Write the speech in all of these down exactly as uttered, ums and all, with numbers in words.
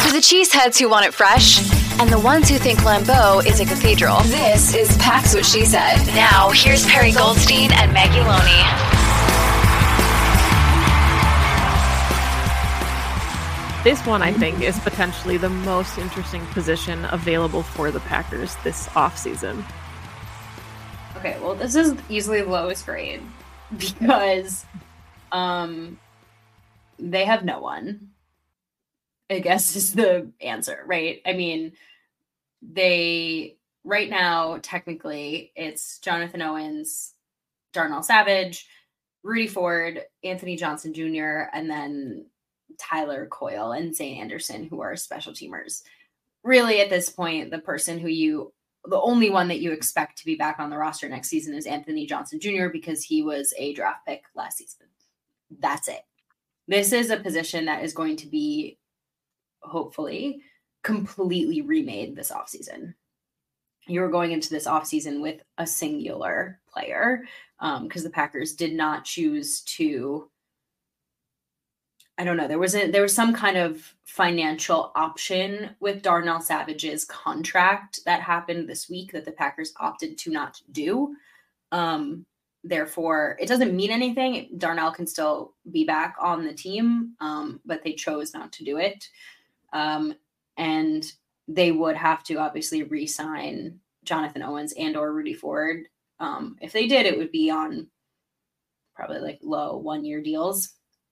For the cheeseheads who want it fresh, and the ones who think Lambeau is a cathedral, this is Pax What She Said. Now, here's Perry Goldstein and Maggie Loney. This one, I think, is potentially the most interesting position available for the Packers this offseason. Okay, well, this is easily the lowest grade because um, they have no one, I guess is the answer, right? I mean, they, right now, technically, it's Jonathan Owens, Darnell Savage, Rudy Ford, Anthony Johnson Junior, and then Tyler Coyle and Zane Anderson, who are special teamers. Really, at this point, the person who you, the only one that you expect to be back on the roster next season is Anthony Johnson Junior because he was a draft pick last season. That's it. This is a position that is going to be, hopefully, completely remade this offseason. You're going into this offseason with a singular player because um, the Packers did not choose to, I don't know, there was a, there was some kind of financial option with Darnell Savage's contract that happened this week that the Packers opted to not do. Um, therefore, it doesn't mean anything. Darnell can still be back on the team, um, but they chose not to do it. Um, and they would have to obviously re-sign Jonathan Owens and or Rudy Ford. Um, if they did, it would be on probably like low one-year deals.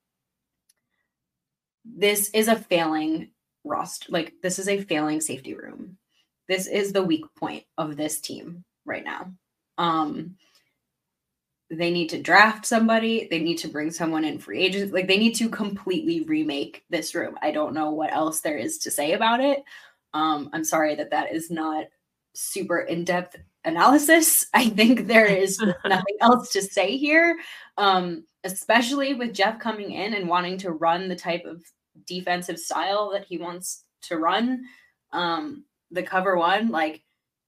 This is a failing roster. Like, this is a failing safety room. This is the weak point of this team right now. Um, they need to draft somebody. They need to bring someone in free agents. Like, they need to completely remake this room. I don't know what else there is to say about it. Um, I'm sorry that that is not super in-depth analysis. I think there is nothing else to say here. Um, especially with Jeff coming in and wanting to run the type of defensive style that he wants to run. Um, the cover one, like,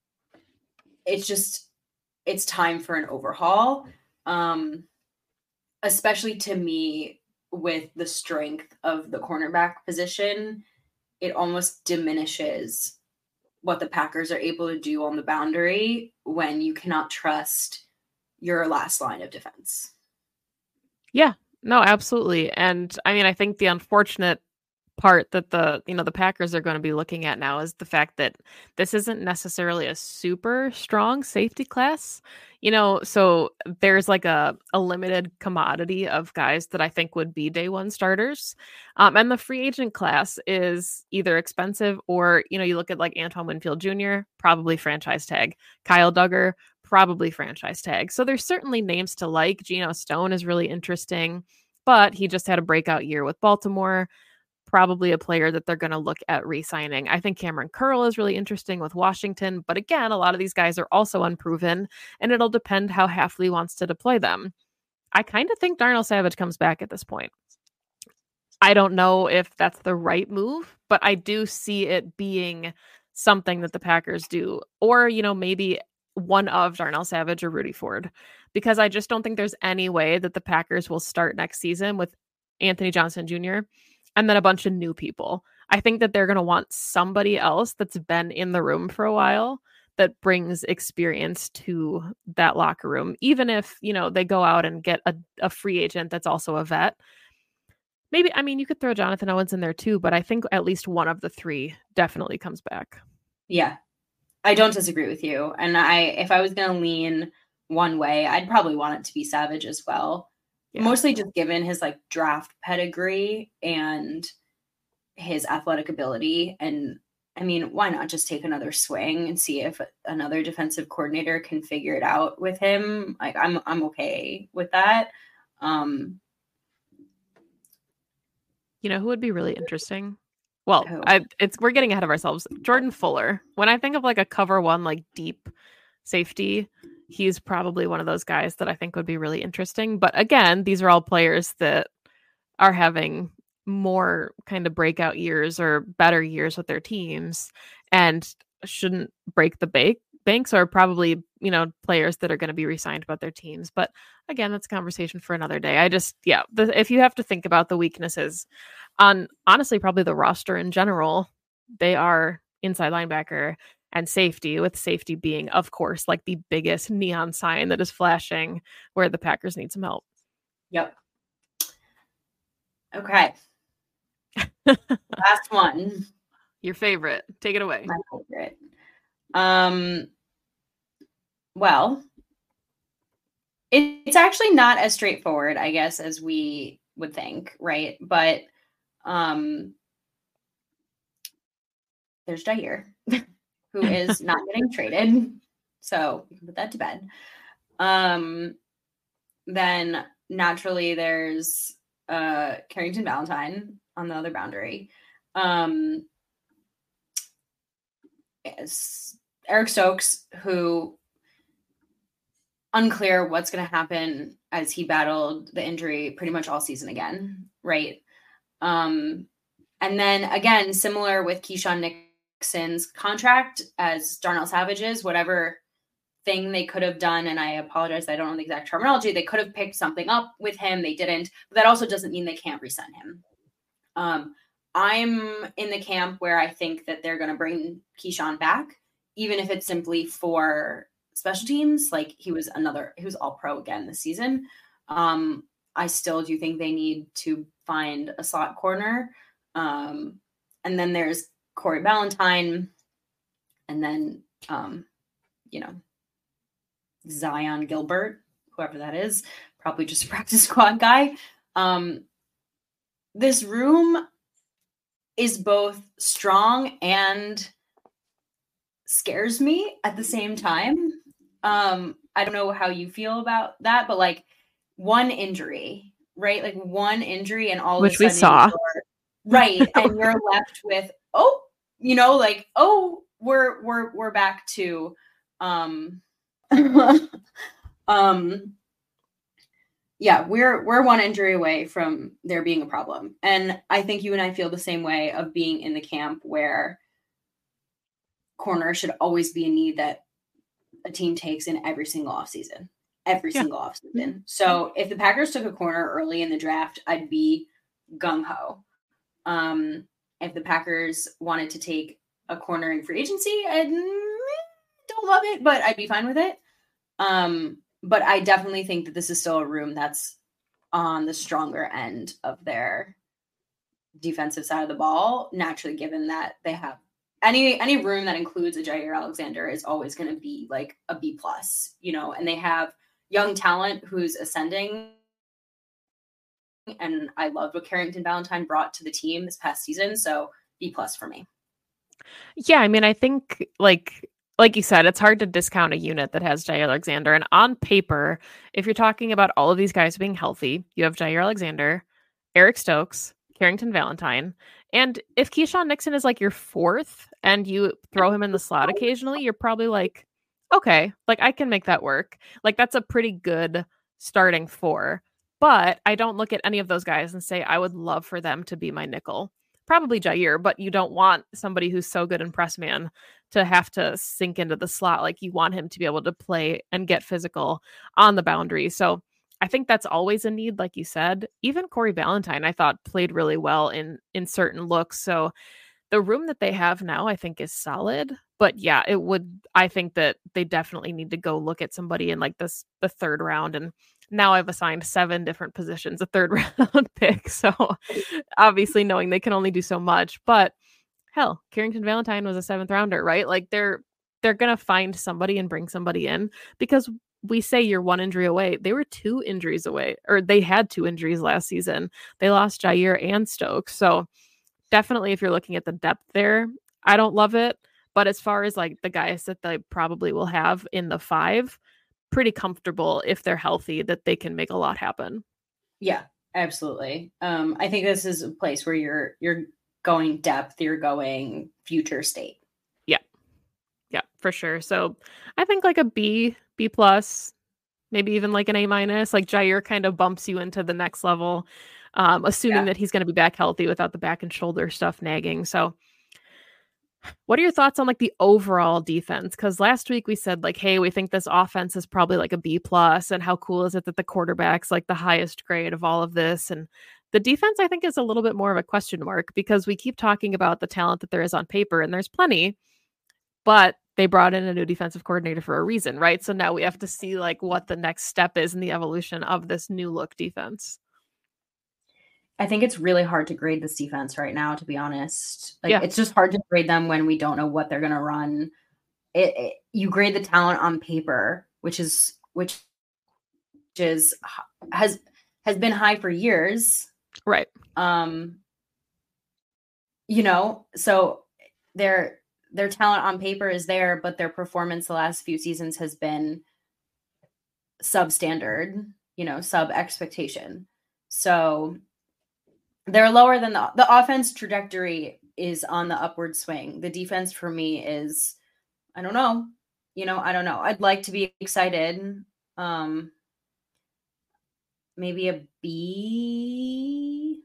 it's just, it's time for an overhaul. Um, especially to me, with the strength of the cornerback position, it almost diminishes what the Packers are able to do on the boundary when you cannot trust your last line of defense. Yeah, no, absolutely. And I mean, I think the unfortunate part that the, you know, the Packers are going to be looking at now is the fact that this isn't necessarily a super strong safety class, you know, so there's like a, a limited commodity of guys that I think would be day one starters. Um, and the free agent class is either expensive or, you know, you look at like Antoine Winfield Junior, probably franchise tag. Kyle Duggar, probably franchise tag. So there's certainly names to like. Geno Stone is really interesting, but he just had a breakout year with Baltimore. Probably a player that they're going to look at re-signing. I think Cameron Curl is really interesting with Washington, but again, a lot of these guys are also unproven, and it'll depend how Hafley wants to deploy them. I kind of think Darnell Savage comes back at this point. I don't know if that's the right move, but I do see it being something that the Packers do, or, you know, maybe one of Darnell Savage or Rudy Ford, because I just don't think there's any way that the Packers will start next season with Anthony Johnson Junior and then a bunch of new people. I think that they're going to want somebody else that's been in the room for a while that brings experience to that locker room, even if, you know, they go out and get a, a free agent that's also a vet. Maybe, I mean, you could throw Jonathan Owens in there too, but I think at least one of the three definitely comes back. Yeah, I don't disagree with you. And I, if I was going to lean one way, I'd probably want it to be Savage as well. Yeah. Mostly just given his like draft pedigree and his athletic ability. And I mean, why not just take another swing and see if another defensive coordinator can figure it out with him? Like, I'm, I'm okay with that. Um, you know, who would be really interesting? Well, I, it's, we're getting ahead of ourselves. Jordan Fuller. When I think of like a cover one, like deep safety, he's probably one of those guys that I think would be really interesting. But again, these are all players that are having more kind of breakout years or better years with their teams and shouldn't break the bank Banks are probably, you know, players that are going to be re-signed about their teams. But again, that's a conversation for another day. I just, yeah, the, if you have to think about the weaknesses on honestly, probably the roster in general, they are inside linebacker and safety, with safety being, of course, like the biggest neon sign that is flashing where the Packers need some help. Yep. Okay. Last one. Your favorite. Take it away. My favorite. Um, well, it, it's actually not as straightforward, I guess, as we would think, right? But um, there's Jair, who is not getting traded. So we can put that to bed. Um, then naturally there's uh, Carrington Valentine on the other boundary. Um, yes, Eric Stokes, who unclear what's going to happen as he battled the injury pretty much all season again, right? Um, and then again, similar with Keyshawn Nixon's contract as Darnell Savage's, whatever thing they could have done, and I apologize, I don't know the exact terminology, they could have picked something up with him, they didn't, but that also doesn't mean they can't resend him. Um, I'm in the camp where I think that they're going to bring Keyshawn back, even if it's simply for special teams. Like he was another, he was all pro again this season. Um, I still do think they need to find a slot corner. Um, and then there's Corey Ballantyne, and then, um, you know, Zion Gilbert, whoever that is, probably just a practice squad guy. Um, this room is both strong and scares me at the same time. Um, I don't know how you feel about that, but like one injury, right? Like one injury and all Which of a sudden we saw. you're, right. And you're left with, oh, you know, like, oh, we're we're we're back to um um yeah, we're we're one injury away from there being a problem. And I think you and I feel the same way of being in the camp where corner should always be a need that a team takes in every single offseason. Every Yeah. single offseason. So if the Packers took a corner early in the draft, I'd be gung-ho. Um, if the Packers wanted to take a corner in free agency, I don't love it, but I'd be fine with it. Um, but I definitely think that this is still a room that's on the stronger end of their defensive side of the ball, naturally, given that they have any any room that includes a Jair Alexander is always going to be like a B plus, you know, and they have young talent who's ascending. And I loved what Carrington Valentine brought to the team this past season. So B plus for me. Yeah, I mean, I think like like you said, it's hard to discount a unit that has Jair Alexander. And on paper, if you're talking about all of these guys being healthy, you have Jair Alexander, Eric Stokes, Carrington Valentine. And if Keyshawn Nixon is like your fourth and you throw him in the slot occasionally, you're probably like, okay, like I can make that work. Like that's a pretty good starting four. But I don't look at any of those guys and say, I would love for them to be my nickel. Probably Jair, but you don't want somebody who's so good in press man to have to sink into the slot. Like you want him to be able to play and get physical on the boundary. So I think that's always a need, like you said. Even Corey Ballantyne, I thought, played really well in in certain looks. So the room that they have now, I think, is solid. But yeah, it would. I think that they definitely need to go look at somebody in like this the third round. And now I've assigned seven different positions a third round pick. So obviously, knowing they can only do so much, but hell, Carrington Valentine was a seventh rounder, right? Like they're they're gonna find somebody and bring somebody in because. We say you're one injury away. They were two injuries away, or they had two injuries last season. They lost Jair and Stokes. So definitely if you're looking at the depth there, I don't love it. But as far as like the guys that they probably will have in the five, pretty comfortable if they're healthy that they can make a lot happen. Yeah, absolutely. Um, I think this is a place where you're you're going depth, you're going future state. Yeah. Yeah, for sure. So I think like a B, B plus, maybe even like an A minus, like Jair kind of bumps you into the next level, um, assuming Yeah. that he's going to be back healthy without the back and shoulder stuff nagging. So What are your thoughts on like the overall defense? Because last week we said like, hey, we think this offense is probably like a B plus, and how cool is it that the quarterback's like the highest grade of all of this? And the defense, I think, is a little bit more of a question mark because we keep talking about the talent that there is on paper, and there's plenty, but they brought in a new defensive coordinator for a reason, right? So now we have to see like what the next step is in the evolution of this new look defense. I think it's really hard to grade this defense right now, to be honest. Like, Yeah. it's just hard to grade them when we don't know what they're going to run. It, it, you grade the talent on paper, which is which is has has been high for years, right? Um, you know, so their their talent on paper is there, but their performance the last few seasons has been substandard, you know, sub expectation. So they're lower than the the offense trajectory is on the upward swing. The defense for me is, I don't know, you know, I don't know. I'd like to be excited. Um, maybe a B.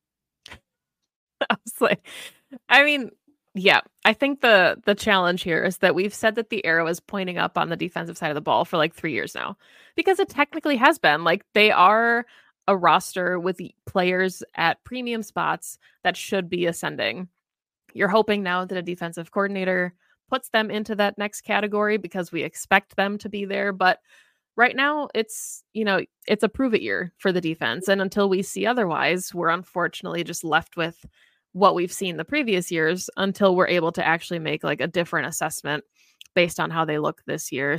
I was like, I mean, yeah, I think the the challenge here is that we've said that the arrow is pointing up on the defensive side of the ball for like three years now, because it technically has been. Like, they are a roster with players at premium spots that should be ascending. You're hoping now that a defensive coordinator puts them into that next category because we expect them to be there. But right now it's, you know, it's a prove it year for the defense. And until we see otherwise, we're unfortunately just left with what we've seen the previous years until we're able to actually make like a different assessment based on how they look this year.